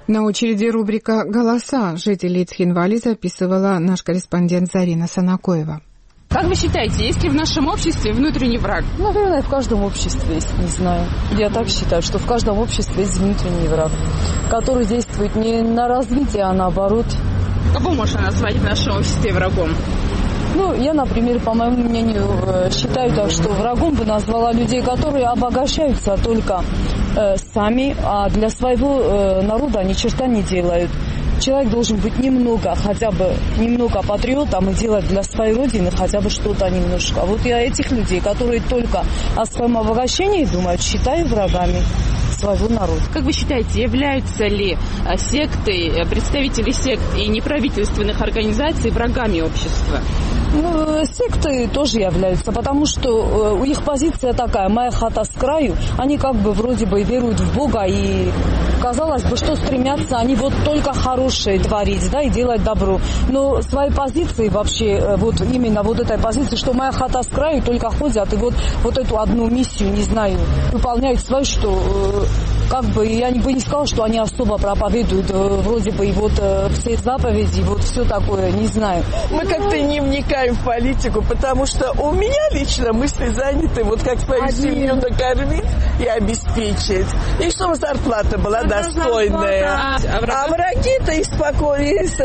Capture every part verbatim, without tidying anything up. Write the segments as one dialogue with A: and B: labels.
A: На очереди рубрика «Голоса» жителей Цхинвали записывала наш корреспондент Зарина Санакоева.
B: Как вы считаете, есть ли в нашем обществе внутренний враг?
C: Наверное, в каждом обществе есть, не знаю. Я так считаю, что в каждом обществе есть внутренний враг, который действует не на развитие, а наоборот.
B: Кого можно назвать в нашем обществе врагом?
C: Ну, я, например, по моему мнению, считаю, так, что врагом бы назвала людей, которые обогащаются только э, сами, а для своего э, народа ни черта не делают. Человек должен быть немного, хотя бы немного патриотом и делать для своей родины хотя бы что-то немножко. Вот я этих людей, которые только о своем обогащении думают, считаю врагами своего народа.
B: Как вы считаете, являются ли секты, представители сект и неправительственных организаций врагами общества?
C: Ну, секты тоже являются, потому что у них позиция такая: моя хата с краю. Они как бы вроде бы веруют в Бога, и казалось бы, что стремятся они вот только хорошее творить, да, и делать добро. Но своей позиции вообще, вот именно вот этой позиции, что моя хата с краю, только ходят и вот, вот эту одну миссию, не знаю, выполняют свою, что как бы я бы не сказала, что они особо проповедуют вроде бы и вот все заповеди, вот все такое, не знаю.
D: Мы как-то не вникаем в политику, потому что у меня лично мысли заняты, вот как свою Один. семью накормить и обеспечить, и чтобы зарплата была это достойная. А, а враги-то из, из,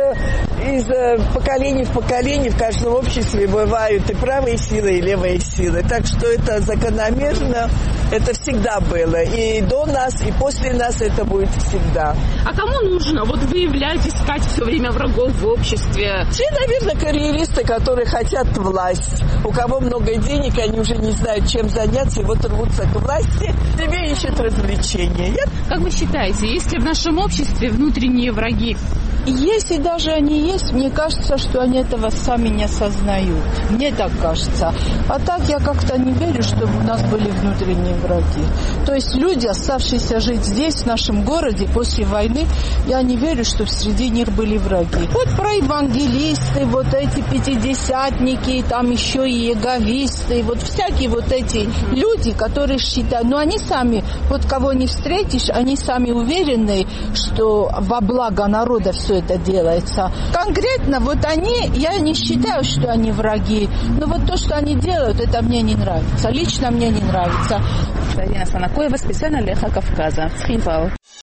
D: из поколения в поколение в каждом обществе бывают и правые силы, и левые силы. Так что это закономерно, это всегда было. И до нас, и после нас это будет всегда.
B: А кому нужно вот выявлять, искать все время врагов в обществе?
D: Те, наверное, карьеристы, которые хотят власть. У кого много денег, они уже не знают, чем заняться, и вот рвутся к власти, себе ищут развлечения. Я...
B: Как вы считаете, есть ли в нашем обществе внутренние враги?
E: Если даже они есть, мне кажется, что они этого сами не осознают. Мне так кажется. А так я как-то не верю, чтобы у нас были внутренние враги. То есть люди, оставшиеся жить здесь, в нашем городе, после войны, я не верю, что среди них были враги. Вот про евангелисты, вот эти пятидесятники, там еще и иеговисты, вот всякие вот эти люди, которые считают, ну они сами, вот кого не встретишь, они сами уверены, что во благо народа все это делается. Конкретно вот они, я не считаю, что они враги, но вот то, что они делают, это мне не нравится. Лично мне не нравится.
B: Зарина Санакоева, специально для Кавказа, Цхинвал.